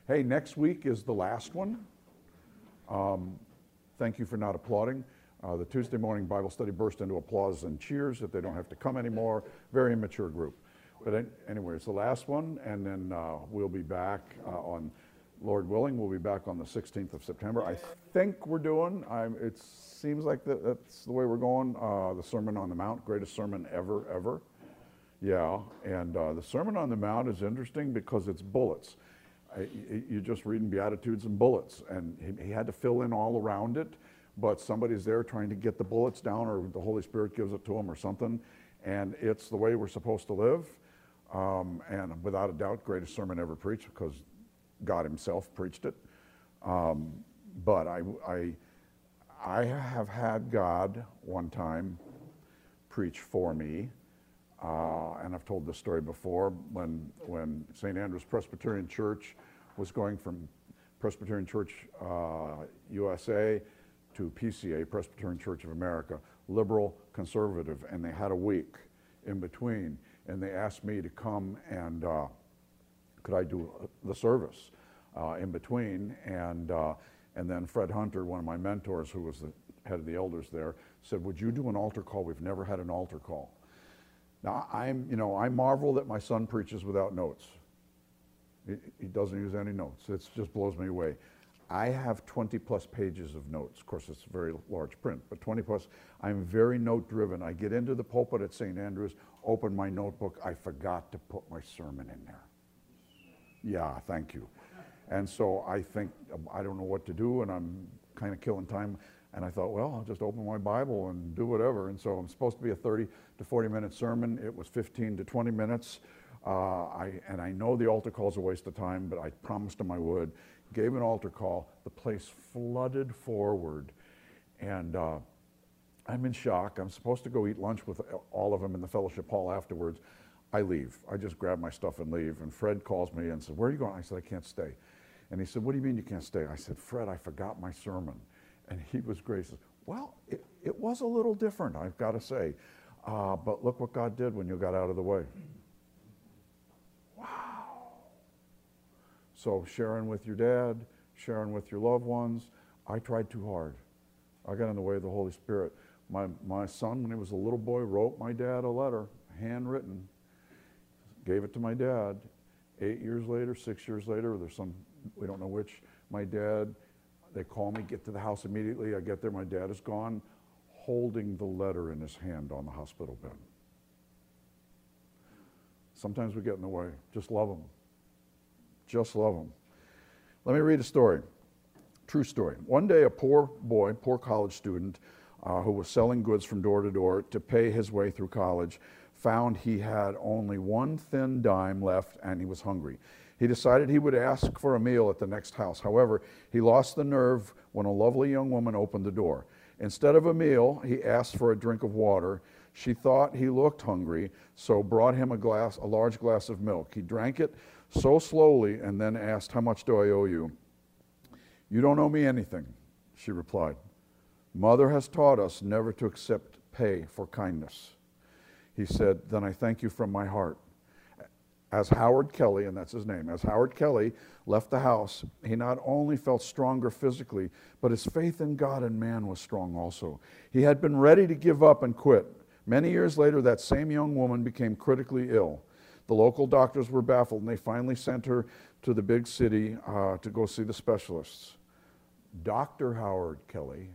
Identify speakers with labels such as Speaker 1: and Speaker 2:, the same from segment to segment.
Speaker 1: Hey, next week is the last one. Thank you for not applauding. The Tuesday morning Bible study burst into applause and cheers that they don't have to come anymore. Very immature group. But anyway, it's the last one, and then we'll be back on, Lord willing, we'll be back on the 16th of September. I think we're doing, it seems like that's the way we're going, the Sermon on the Mount, greatest sermon ever. Yeah, and the Sermon on the Mount is interesting because it's bullets. You're just reading Beatitudes and bullets, and he had to fill in all around it, but somebody's there trying to get the bullets down, or the Holy Spirit gives it to him or something, and it's the way we're supposed to live. And without a doubt, greatest sermon ever preached, because God himself preached it. But I have had God one time preach for me, and I've told this story before, when St. Andrew's Presbyterian Church was going from Presbyterian Church USA to PCA, Presbyterian Church of America, liberal, conservative, and they had a week in between. And they asked me to come and could I do the service in between. And then Fred Hunter, one of my mentors, who was the head of the elders there, said, "Would you do an altar call? We've never had an altar call." Now I marvel that my son preaches without notes. He doesn't use any notes. It just blows me away. I have 20 plus pages of notes. Of course, it's very large print, but 20 plus. I'm very note driven. I get into the pulpit at St. Andrews, open my notebook. I forgot to put my sermon in there. Yeah, thank you. And so I think, I don't know what to do, and I'm kind of killing time. And I thought, well, I'll just open my Bible and do whatever. And so I'm supposed to be a 30 to 40 minute sermon. It was 15 to 20 minutes. And I know the altar call is a waste of time, but I promised him I would. Gave an altar call. The place flooded forward. And I'm in shock. I'm supposed to go eat lunch with all of them in the fellowship hall afterwards. I leave. I just grab my stuff and leave. And Fred calls me and said, "Where are you going?" I said, "I can't stay." And he said, "What do you mean you can't stay?" I said, "Fred, I forgot my sermon." And he was gracious. Well, it was a little different, I've got to say. But look what God did when you got out of the way. Wow. So sharing with your dad, sharing with your loved ones, I tried too hard. I got in the way of the Holy Spirit. My son, when he was a little boy, wrote my dad a letter, handwritten, gave it to my dad. 8 years later, 6 years later, there's some, we don't know which, my dad, they call me, get to the house immediately. I get there, my dad is gone, holding the letter in his hand on the hospital bed. Sometimes we get in the way. Just love them. Just love them. Let me read a story. True story. One day, a poor boy, poor college student, who was selling goods from door to door to pay his way through college, found he had only one thin dime left and he was hungry. He decided he would ask for a meal at the next house. However, he lost the nerve when a lovely young woman opened the door. Instead of a meal, he asked for a drink of water. She thought he looked hungry, so brought him a large glass of milk. He drank it so slowly and then asked, "How much do I owe you?" "You don't owe me anything," she replied. "Mother has taught us never to accept pay for kindness." He said, "Then I thank you from my heart." As Howard Kelly, and that's his name, as Howard Kelly left the house, he not only felt stronger physically, but his faith in God and man was strong also. He had been ready to give up and quit. Many years later, that same young woman became critically ill. The local doctors were baffled, and they finally sent her to the big city to go see the specialists. Dr. Howard Kelly,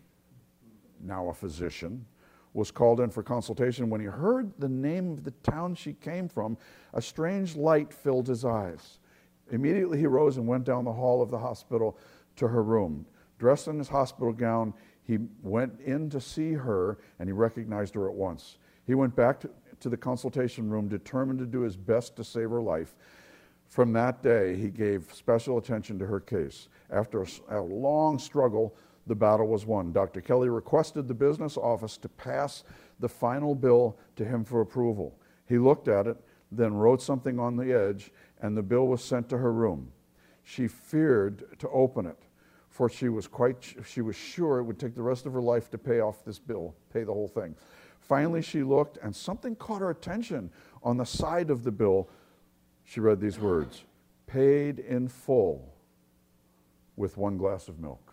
Speaker 1: now a physician, was called in for consultation. When he heard the name of the town she came from, a strange light filled his eyes. Immediately he rose and went down the hall of the hospital to her room. Dressed in his hospital gown, he went in to see her, and he recognized her at once. He went back to the consultation room, determined to do his best to save her life. From that day, he gave special attention to her case. After a long struggle, the battle was won. Dr. Kelly requested the business office to pass the final bill to him for approval. He looked at it, then wrote something on the edge, and the bill was sent to her room. She feared to open it, for she was sure it would take the rest of her life to pay off this bill, pay the whole thing. Finally, she looked, and something caught her attention. On the side of the bill, she read these words: paid in full with one glass of milk.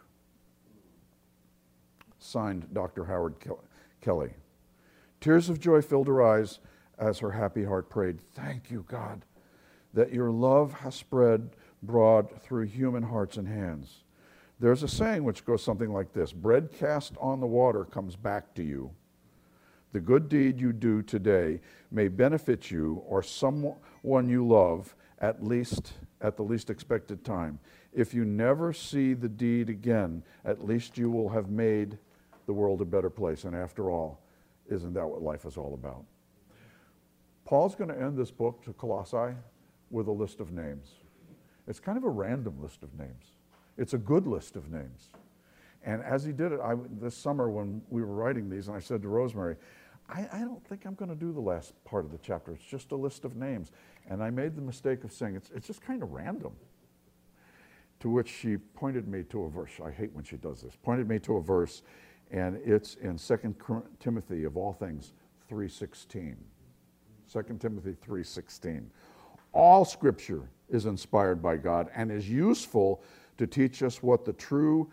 Speaker 1: Signed, Dr. Howard Kelly. Tears of joy filled her eyes as her happy heart prayed, "Thank you, God, that your love has spread broad through human hearts and hands." There's a saying which goes something like this: bread cast on the water comes back to you. The good deed you do today may benefit you or someone you love at the least expected time. If you never see the deed again, at least you will have made the world a better place. And after all, isn't that what life is all about? Paul's going to end this book to Colossae with a list of names. It's kind of a random list of names. It's a good list of names. And as he did it, this summer when we were writing these, and I said to Rosemary, I don't think I'm going to do the last part of the chapter. It's just a list of names. And I made the mistake of saying, it's just kind of random. To which she pointed me to a verse. I hate when she does this. Pointed me to a verse, and it's in 2 Timothy, of all things, 3:16. 2 Timothy 3:16. All Scripture is inspired by God and is useful to teach us what is true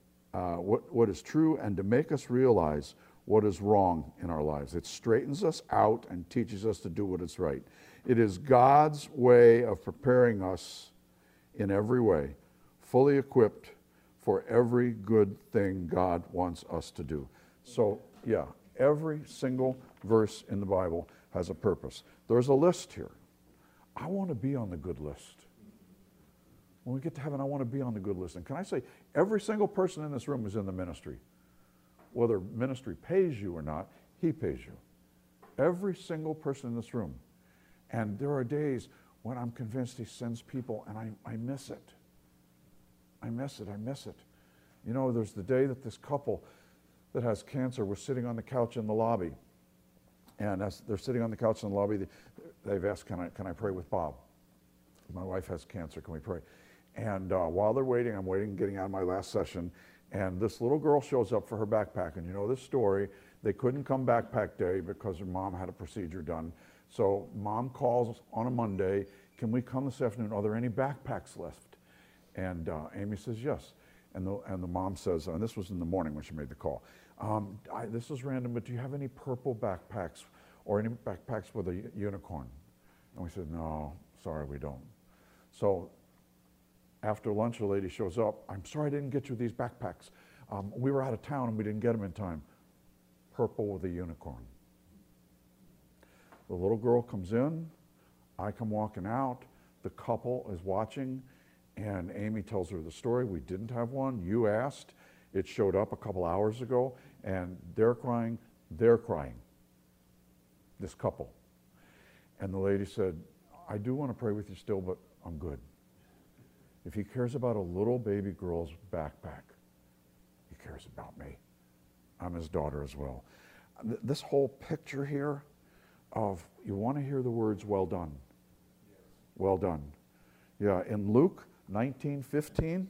Speaker 1: and to make us realize what is wrong in our lives. It straightens us out and teaches us to do what is right. It is God's way of preparing us in every way, fully equipped for every good thing God wants us to do. So, yeah, every single verse in the Bible has a purpose. There's a list here. I want to be on the good list. When we get to heaven, I want to be on the good list. And can I say, every single person in this room is in the ministry. Whether ministry pays you or not, he pays you. Every single person in this room. And there are days when I'm convinced he sends people and I miss it. I miss it. You know, there's the day that this couple that has cancer was sitting on the couch in the lobby. And as they're sitting on the couch in the lobby, they've asked, can I pray with Bob? My wife has cancer, can we pray? And while they're waiting, I'm waiting, getting out of my last session, and this little girl shows up for her backpack. And you know this story. They couldn't come backpack day because her mom had a procedure done. So mom calls on a Monday, can we come this afternoon? Are there any backpacks left? And Amy says yes. And the mom says, and this was in the morning when she made the call, this is random, but do you have any purple backpacks or any backpacks with a unicorn? And we said, no, sorry, we don't. So after lunch, a lady shows up. I'm sorry I didn't get you these backpacks. We were out of town and we didn't get them in time. Purple with a unicorn. The little girl comes in. I come walking out. The couple is watching, and Amy tells her the story. We didn't have one. You asked. It showed up a couple hours ago, and they're crying. They're crying. This couple. And the lady said, I do want to pray with you still, but I'm good. If he cares about a little baby girl's backpack, he cares about me. I'm his daughter as well. This whole picture here of, you want to hear the words, well done. Yes. Well done. Yeah, in Luke 19:15,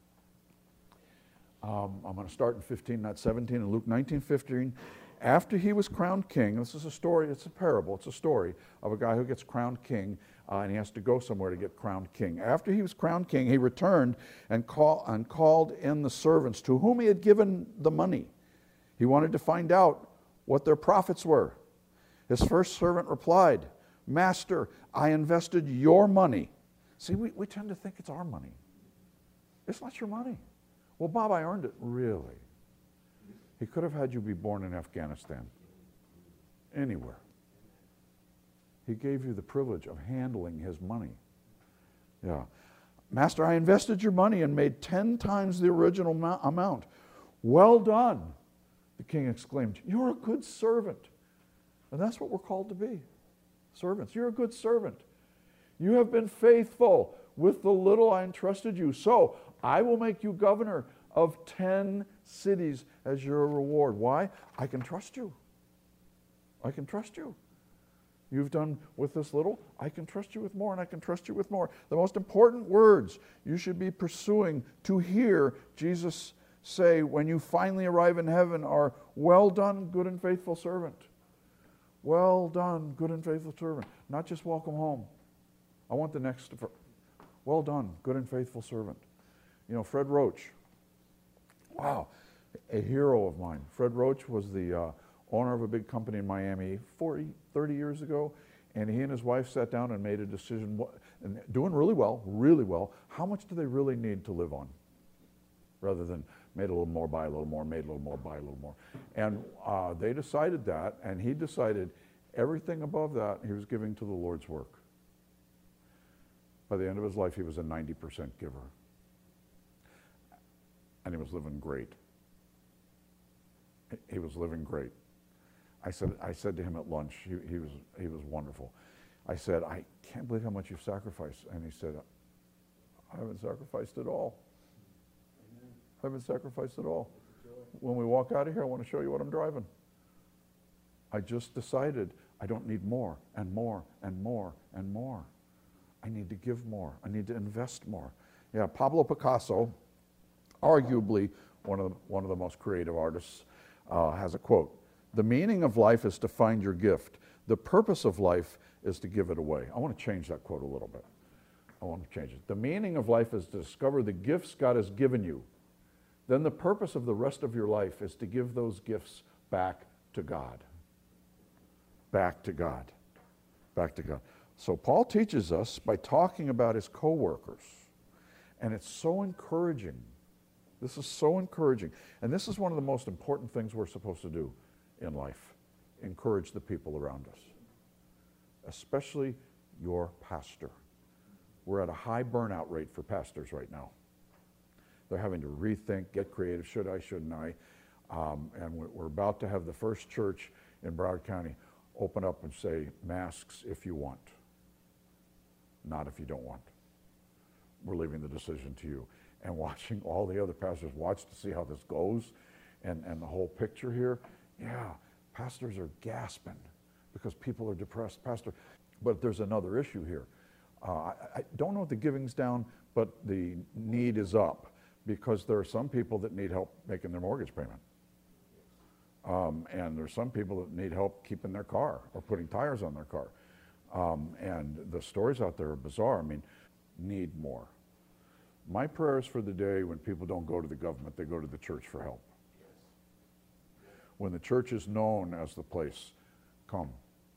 Speaker 1: I'm going to start in 15, not 17. In Luke 19:15, after he was crowned king, this is a story, it's a parable, it's a story of a guy who gets crowned king, and he has to go somewhere to get crowned king. After he was crowned king, he returned and called in the servants to whom he had given the money. He wanted to find out what their profits were. His first servant replied, Master, I invested your money. See, we tend to think it's our money. It's not your money. Well, Bob, I earned it. Really? He could have had you be born in Afghanistan. Anywhere. He gave you the privilege of handling his money. Yeah. Master, I invested your money and made 10 times the original amount. Well done, the king exclaimed. You're a good servant. And that's what we're called to be. Servants. You're a good servant. You have been faithful with the little I entrusted you. So I will make you governor of 10 cities as your reward. Why? I can trust you. I can trust you. You've done with this little, I can trust you with more, and I can trust you with more. The most important words you should be pursuing to hear Jesus say when you finally arrive in heaven are, well done, good and faithful servant. Well done, good and faithful servant. Not just welcome home. I want the next, Well done, good and faithful servant. You know, Fred Roach, wow, a hero of mine. Fred Roach was the owner of a big company in Miami 30 years ago, and he and his wife sat down and made a decision, and doing really well. How much do they really need to live on? Rather than made a little more, buy a little more, made a little more, buy a little more. And they decided that, and he decided everything above that he was giving to the Lord's work. By the end of his life, he was a 90% giver. And he was living great. He was living great. I said to him at lunch, he was wonderful. I said, I can't believe how much you've sacrificed. And he said, I haven't sacrificed at all. I haven't sacrificed at all. When we walk out of here, I want to show you what I'm driving. I just decided I don't need more and more and more and more. I need to give more. I need to invest more. Yeah, Pablo Picasso, arguably one of the most creative artists, has a quote: "The meaning of life is to find your gift. The purpose of life is to give it away." I want to change that quote a little bit. I want to change it. The meaning of life is to discover the gifts God has given you. Then the purpose of the rest of your life is to give those gifts back to God. Back to God. Back to God. So Paul teaches us by talking about his co-workers. And it's so encouraging. This is so encouraging. And this is one of the most important things we're supposed to do in life. Encourage the people around us. Especially your pastor. We're at a high burnout rate for pastors right now. They're having to rethink, get creative, should I, shouldn't I? And we're about to have the first church in Broward County open up and say, masks if you want, not if you don't want. We're leaving the decision to you. And watching all the other pastors watch to see how this goes and the whole picture here, yeah, pastors are gasping because people are depressed. But there's another issue here. I don't know if the giving's down, but the need is up because there are some people that need help making their mortgage payment. And there's some people that need help keeping their car or putting tires on their car. And the stories out there are bizarre. I mean, need more. My prayers for the day when people don't go to the government, they go to the church for help. When the church is known as the place, come.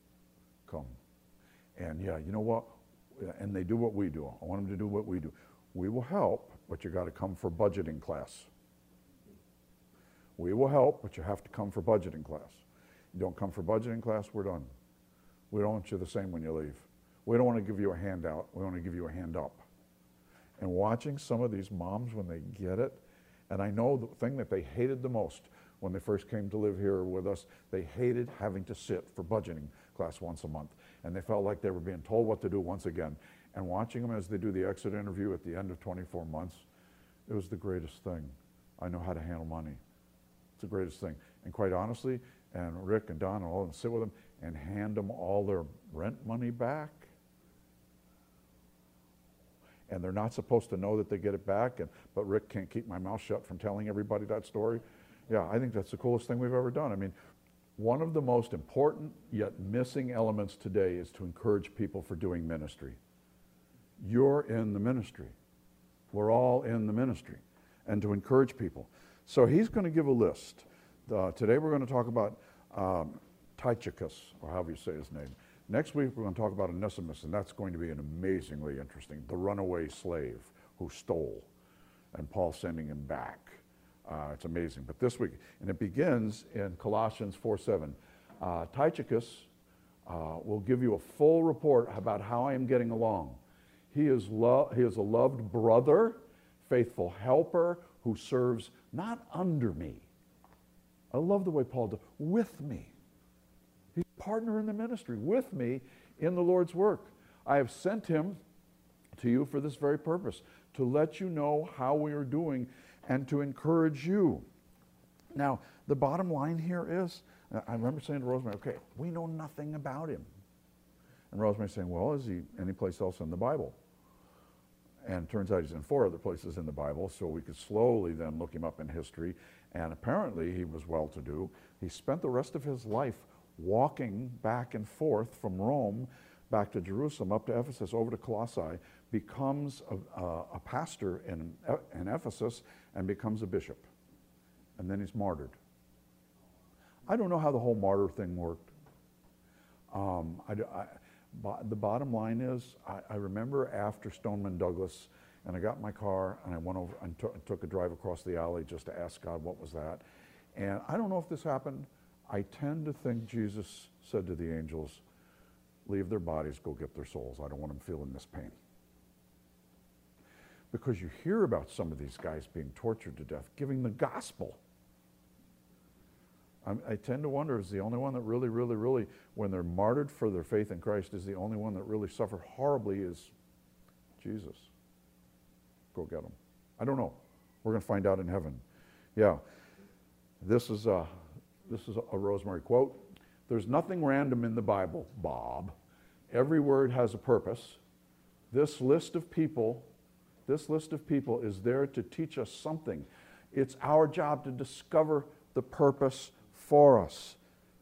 Speaker 1: And yeah, you know what? And they do what we do. I want them to do what we do. We will help, but you got to come for budgeting class. We will help, but you have to come for budgeting class. You don't come for budgeting class, we're done. We don't want you the same when you leave. We don't want to give you a handout. We want to give you a hand up. And watching some of these moms when they get it, and I know the thing that they hated the most when they first came to live here with us, they hated having to sit for budgeting class once a month. And they felt like they were being told what to do once again. And watching them as they do the exit interview at the end of 24 months, it was the greatest thing. I know how to handle money. It's the greatest thing. And quite honestly, and Rick and Don and all of them sit with them and hand them all their rent money back. And they're not supposed to know that they get it back, but Rick can't keep my mouth shut from telling everybody that story. Yeah, I think that's the coolest thing we've ever done. I mean, one of the most important yet missing elements today is to encourage people for doing ministry. You're in the ministry. We're all in the ministry. And to encourage people. So he's going to give a list. Today we're going to talk about Tychicus, or however you say his name. Next week we're going to talk about Onesimus, and that's going to be an amazingly interesting, the runaway slave who stole, and Paul sending him back. It's amazing. But this week, and it begins in Colossians 4:7. Tychicus will give you a full report about how I am getting along. He is a loved brother, faithful helper who serves not under me. I love the way Paul does, with me. He's a partner in the ministry, with me in the Lord's work. I have sent him to you for this very purpose, to let you know how we are doing and to encourage you. Now, the bottom line here is, I remember saying to Rosemary, okay, we know nothing about him. And Rosemary saying, well, is he anyplace else in the Bible? And it turns out he's in 4 other places in the Bible, so we could slowly then look him up in history. And apparently he was well-to-do. He spent the rest of his life walking back and forth from Rome back to Jerusalem, up to Ephesus, over to Colossae, becomes a pastor in Ephesus and becomes a bishop. And then he's martyred. I don't know how the whole martyr thing worked. The bottom line is, I remember after Stoneman Douglas, and I got in my car and I went over and took a drive across the alley just to ask God what was that. And I don't know if this happened. I tend to think Jesus said to the angels, leave their bodies, go get their souls. I don't want them feeling this pain. Because you hear about some of these guys being tortured to death, giving the gospel. I tend to wonder, is the only one that really, when they're martyred for their faith in Christ, is the only one that really suffered horribly is Jesus. Go get them. I don't know. We're going to find out in heaven. Yeah. This is a Rosemary quote. There's nothing random in the Bible, Bob. Every word has a purpose. This list of people is there to teach us something. It's our job to discover the purpose for us.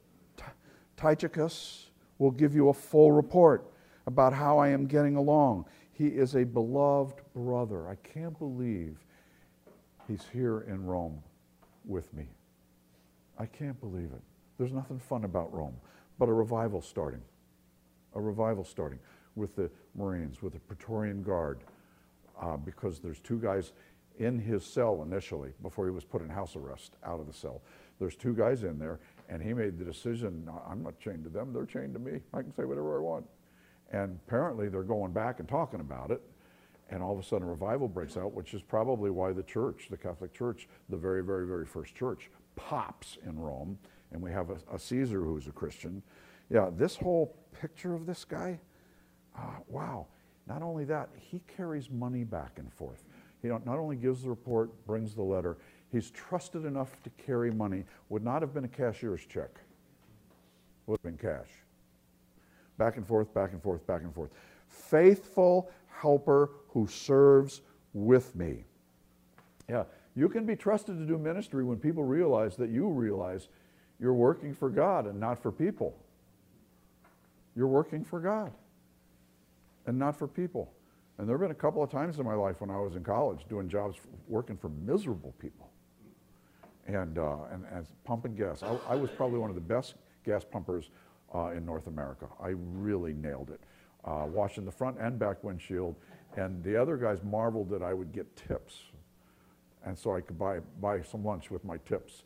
Speaker 1: Tychicus will give you a full report about how I am getting along. He is a beloved brother. I can't believe he's here in Rome with me. I can't believe it. There's nothing fun about Rome, but a revival starting. A revival starting with the Marines, with the Praetorian Guard, because there's two guys in his cell initially, before he was put in house arrest out of the cell. There's two guys in there, and he made the decision, I'm not chained to them, they're chained to me. I can say whatever I want. And apparently they're going back and talking about it, and all of a sudden a revival breaks out, which is probably why the church, the Catholic Church, the very, very first church, pops in Rome, and we have a Caesar who's a Christian. Yeah, this whole picture of this guy, wow. Not only that, he carries money back and forth. He not only gives the report, brings the letter, he's trusted enough to carry money. Would not have been a cashier's check. Would have been cash. Back and forth, back and forth, back and forth. Faithful helper who serves with me. Yeah, you can be trusted to do ministry when people realize that you realize you're working for God and not for people. You're working for God and not for people. And there have been a couple of times in my life when I was in college doing jobs, working for miserable people. And pumping gas. I was probably one of the best gas pumpers in North America. I really nailed it. Washing the front and back windshield. And the other guys marveled that I would get tips. And so I could buy some lunch with my tips.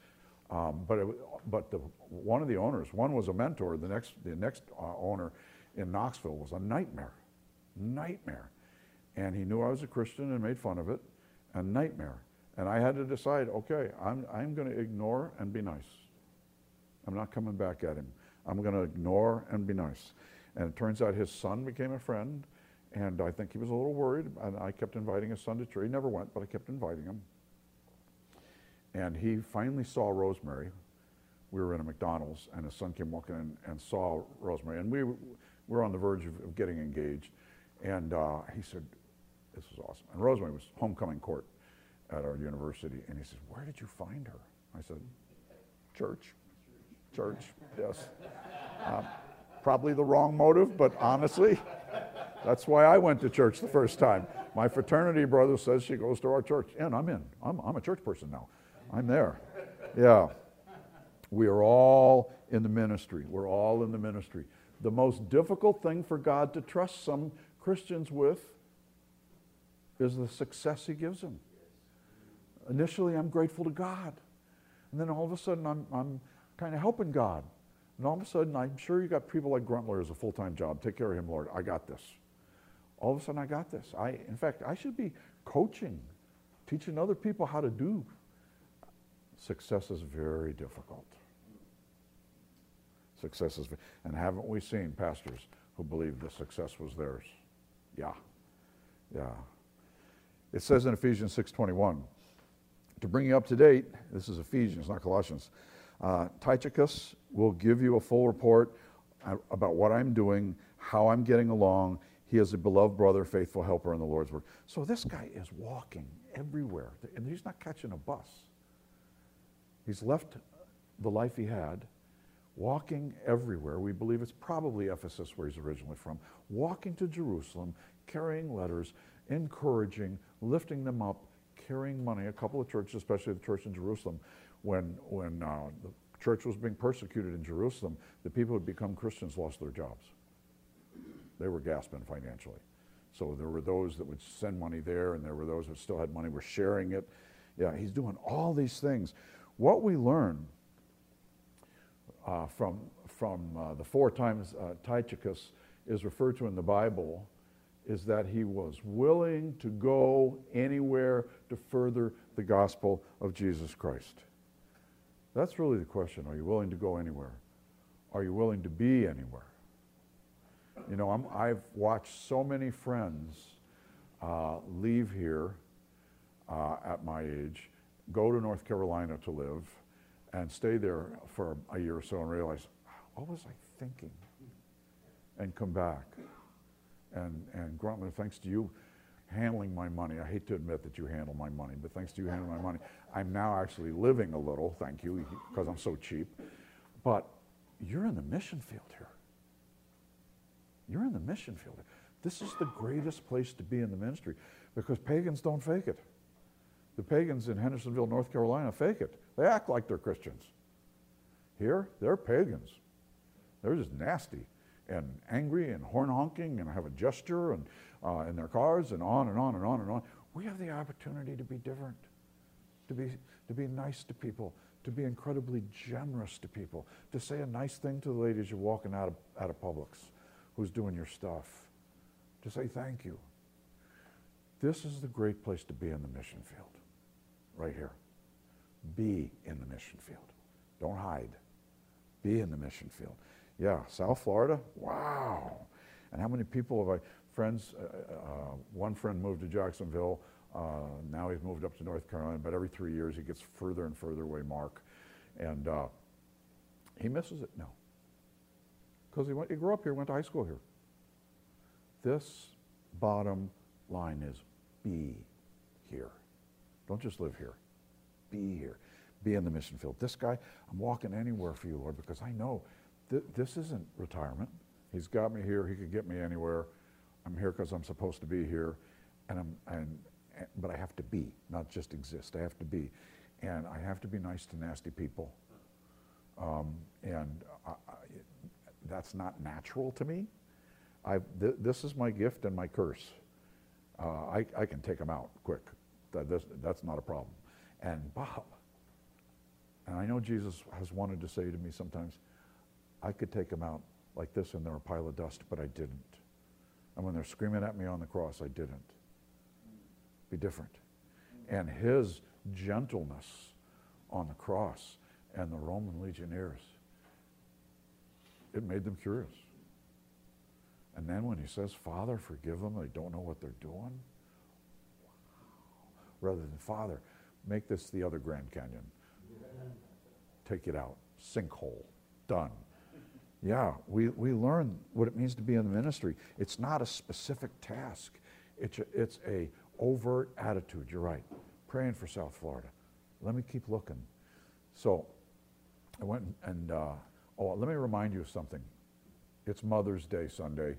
Speaker 1: One of the owners, one was a mentor, the next owner in Knoxville was a nightmare. And he knew I was a Christian and made fun of it. A nightmare. And I had to decide, okay, I'm going to ignore and be nice. I'm not coming back at him. I'm going to ignore and be nice. And it turns out his son became a friend, and I think he was a little worried, and I kept inviting his son to church. He never went, but I kept inviting him. And he finally saw Rosemary. We were in a McDonald's, and his son came walking in and saw Rosemary. And we were on the verge of getting engaged. And he said, this was awesome. And Rosemary was homecoming court at our university. And he said, where did you find her? I said, church, yes. Probably the wrong motive, but honestly, that's why I went to church the first time. My fraternity brother says she goes to our church, and I'm in. I'm a church person now. I'm there. Yeah. We are all in the ministry. We're all in the ministry. The most difficult thing for God to trust some Christians with is the success he gives them. Initially, I'm grateful to God. And then all of a sudden, I'm kind of helping God. And all of a sudden, I'm sure you got people like Gruntler as a full-time job. Take care of him, Lord. I got this. All of a sudden, I got this. In fact, I should be coaching, teaching other people how to do. Success is very difficult. And haven't we seen pastors who believe the success was theirs? Yeah. It says in Ephesians 6:21, to bring you up to date, this is Ephesians, not Colossians, Tychicus will give you a full report about what I'm doing, how I'm getting along. He is a beloved brother, faithful helper in the Lord's work. So this guy is walking everywhere, and he's not catching a bus. He's left the life he had, walking everywhere. We believe it's probably Ephesus where he's originally from, walking to Jerusalem, carrying letters, encouraging, lifting them up, carrying money. A couple of churches, especially the church in Jerusalem, when the church was being persecuted in Jerusalem, the people who had become Christians lost their jobs. They were gasping financially. So there were those that would send money there, and there were those that still had money, were sharing it. Yeah, he's doing all these things. What we learn from the 4 times Tychicus is referred to in the Bible is that he was willing to go anywhere to further the gospel of Jesus Christ. That's really the question. Are you willing to go anywhere? Are you willing to be anywhere? You know, I've watched so many friends leave here at my age, go to North Carolina to live, and stay there for a year or so and realize, what was I thinking? And come back. And Gruntland, thanks to you handling my money, I hate to admit that you handle my money, but thanks to you handling my money, I'm now actually living a little, thank you, because I'm so cheap. But you're in the mission field here. You're in the mission field. This is the greatest place to be in the ministry because pagans don't fake it. The pagans in Hendersonville, North Carolina fake it. They act like they're Christians. Here, they're pagans. They're just nasty and angry and horn honking and have a gesture and in their cars and on and on and on and on. We have the opportunity to be different, to be nice to people, to be incredibly generous to people, to say a nice thing to the lady as you're walking out of Publix who's doing your stuff, to say thank you. This is the great place to be in the mission field, right here. Be in the mission field. Don't hide. Be in the mission field. Yeah, South Florida, wow. And how many people have friends, one friend moved to Jacksonville, now he's moved up to North Carolina, but every 3 years he gets further and further away, Mark. And he misses it now. Because he grew up here, went to high school here. This bottom line is be here. Don't just live here. Be here. Be in the mission field. This guy, I'm walking anywhere for you, Lord, because I know this isn't retirement. He's got me here. He could get me anywhere. I'm here because I'm supposed to be here, but I have to be, not just exist. I have to be, and I have to be nice to nasty people. That's not natural to me. This is my gift and my curse. I can take them out quick. That's not a problem. And Bob, and I know Jesus has wanted to say to me sometimes, I could take them out like this and they're a pile of dust, but I didn't. And when they're screaming at me on the cross, I didn't. Be different. And his gentleness on the cross and the Roman legionnaires, it made them curious. And then when he says, Father, forgive them, they don't know what they're doing. Wow. Rather than, Father, make this the other Grand Canyon. Take it out. Sinkhole. Done. Yeah, we learn what it means to be in the ministry. It's not a specific task. It's a overt attitude. You're right. Praying for South Florida. Let me keep looking. So I went and, let me remind you of something. It's Mother's Day Sunday.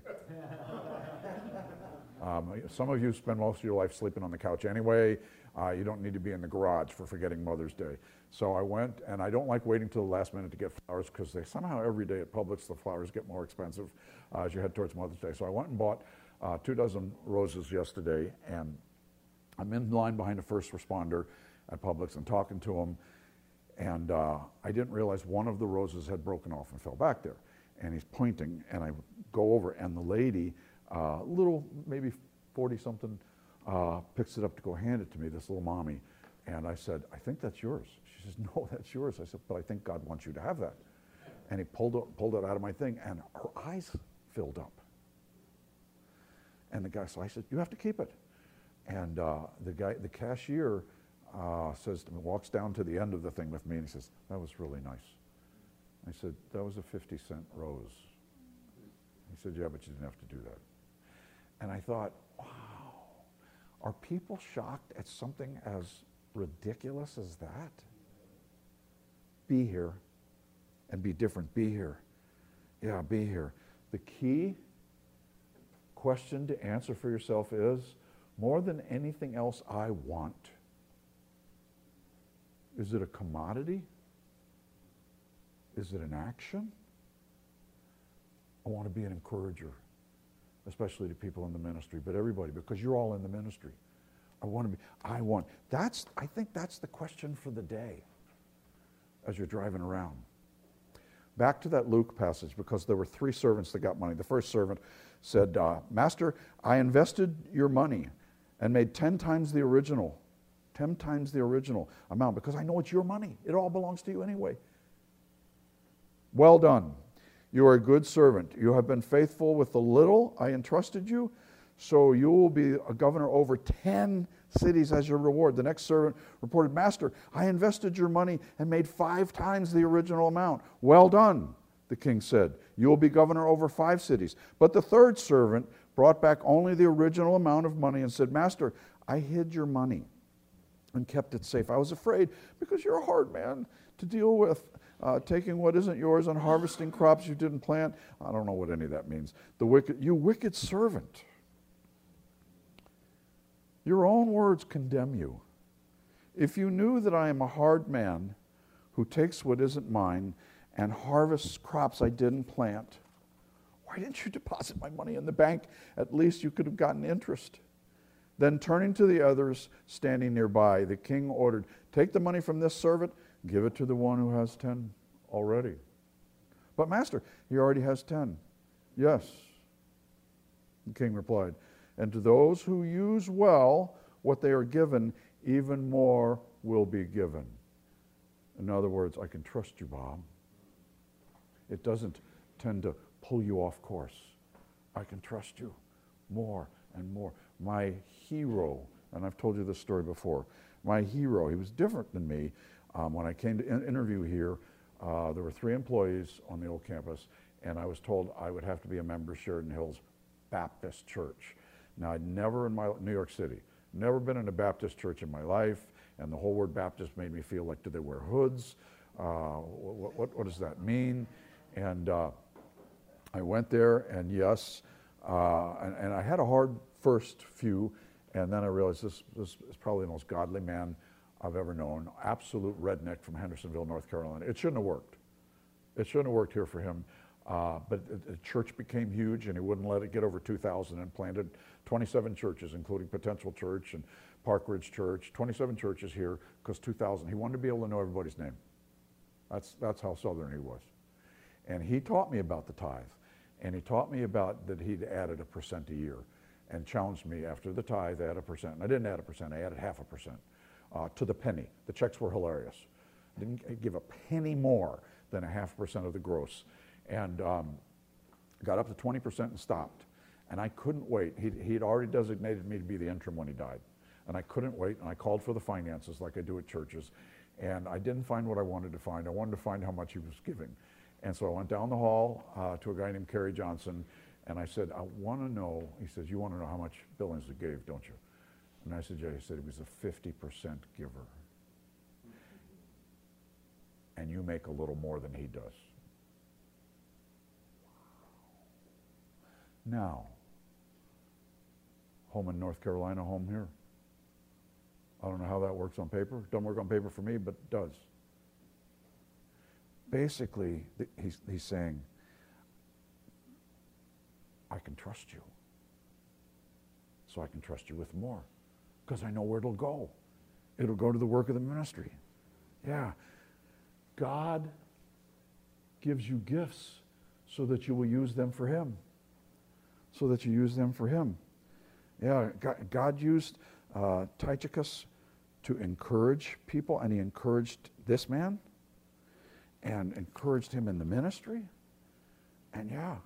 Speaker 1: Some of you spend most of your life sleeping on the couch anyway. You don't need to be in the garage for forgetting Mother's Day. So I went, and I don't like waiting till the last minute to get flowers because they somehow every day at Publix the flowers get more expensive as you head towards Mother's Day. So I went and bought 2 dozen roses yesterday, and I'm in line behind a first responder at Publix and talking to him, and I didn't realize one of the roses had broken off and fell back there. And he's pointing, and I go over, and the lady, little, maybe 40-something, picks it up to go hand it to me, this little mommy. And I said, I think that's yours. She says, no, that's yours. I said, but I think God wants you to have that. And he pulled it out of my thing, and her eyes filled up. And the guy, so I said, you have to keep it. And the cashier says to me, walks down to the end of the thing with me, and he says, that was really nice. I said, that was a 50-cent rose. He said, yeah, but you didn't have to do that. And I thought, wow, are people shocked at something as ridiculous as that? Be here and be different. Be here. Yeah, be here. The key question to answer for yourself is, more than anything else I want, is it a commodity? Is it an action? I want to be an encourager, especially to people in the ministry, but everybody, because you're all in the ministry. I think that's the question for the day as you're driving around. Back to that Luke passage, because there were 3 servants that got money. The first servant said, Master, I invested your money and made 10 times the original amount, because I know it's your money. It all belongs to you anyway. Well done. You are a good servant. You have been faithful with the little I entrusted you, so you will be a governor over 10 cities as your reward. The next servant reported, Master, I invested your money and made 5 times the original amount. Well done, the king said. You will be governor over 5 cities. But the third servant brought back only the original amount of money and said, Master, I hid your money and kept it safe. I was afraid, because you're a hard man to deal with, taking what isn't yours and harvesting crops you didn't plant. I don't know what any of that means. You wicked servant. Your own words condemn you. If you knew that I am a hard man who takes what isn't mine and harvests crops I didn't plant, why didn't you deposit my money in the bank? At least you could have gotten interest. Then turning to the others standing nearby, the king ordered, take the money from this servant, give it to the one who has 10 already. But master, he already has 10. Yes, the king replied. And to those who use well what they are given, even more will be given. In other words, I can trust you, Bob. It doesn't tend to pull you off course. I can trust you more and more. My hero, and I've told you this story before, my hero, he was different than me. When I came to interview here, there were 3 employees on the old campus, and I was told I would have to be a member of Sheridan Hills Baptist Church. Now, I'd never in New York City, never been in a Baptist church in my life, and the whole word Baptist made me feel like, do they wear hoods? What does that mean? And I went there, and yes, and I had a hard first few, and then I realized this is probably the most godly man I've ever known. Absolute redneck from Hendersonville, North Carolina. It shouldn't have worked. It shouldn't have worked here for him. But the church became huge, and he wouldn't let it get over 2,000, and planted 27 churches, including Potential Church and Park Ridge Church. 27 churches here, because 2,000. He wanted to be able to know everybody's name. That's how Southern he was. And he taught me about the tithe, and he taught me about that he'd added 1% a year, and challenged me after the tithe, add 1%. And I didn't add 1%, I added 0.5% to the penny. The checks were hilarious. I didn't give a penny more than 0.5% of the gross. And got up to 20% and stopped. And I couldn't wait. He'd already designated me to be the interim when he died. And I couldn't wait, and I called for the finances like I do at churches. And I didn't find what I wanted to find. I wanted to find how much he was giving. And so I went down the hall to a guy named Kerry Johnson, and I said, I want to know, he says, you want to know how much Billingsley gave, don't you? And I said, yeah. He said, he was a 50% giver. And you make a little more than he does. Now, home in North Carolina, home here. I don't know how that works on paper. Doesn't work on paper for me, but it does. Basically, he's saying, I can trust you. So I can trust you with more, because I know where it'll go. It'll go to the work of the ministry. Yeah. God gives you gifts so that you will use them for him. So that you use them for him. Yeah, God used Tychicus to encourage people, and he encouraged this man, and encouraged him in the ministry. And yeah,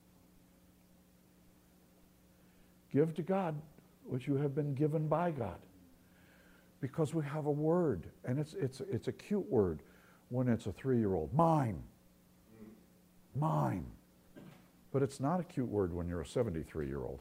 Speaker 1: give to God what you have been given by God. Because we have a word, and it's a cute word when it's a 3-year-old. Mine. Mine. But it's not a cute word when you're a 73-year-old.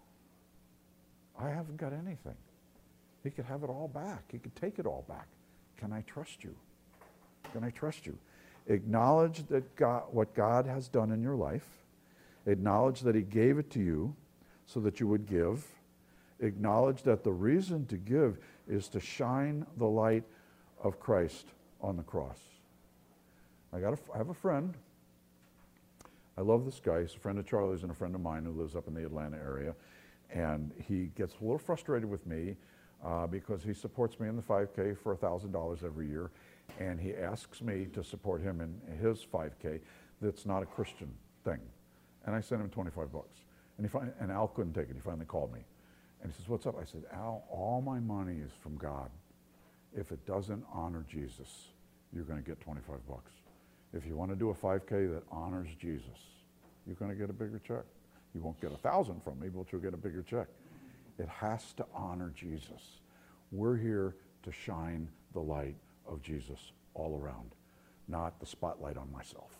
Speaker 1: I haven't got anything. He could have it all back. He could take it all back. Can I trust you? Can I trust you? Acknowledge that what God has done in your life. Acknowledge that he gave it to you so that you would give. Acknowledge that the reason to give is to shine the light of Christ on the cross. I have a friend. I love this guy. He's a friend of Charlie's and a friend of mine who lives up in the Atlanta area. And he gets a little frustrated with me because he supports me in the 5K for $1,000 every year. And he asks me to support him in his 5K that's not a Christian thing. And I sent him 25 bucks. And Al couldn't take it. He finally called me. And he says, "What's up?" I said, "Al, all my money is from God. If it doesn't honor Jesus, you're going to get 25 bucks. If you want to do a 5K that honors Jesus, you're going to get a bigger check. You won't get 1,000 from me, but you'll get a bigger check. It has to honor Jesus. We're here to shine the light of Jesus all around, not the spotlight on myself."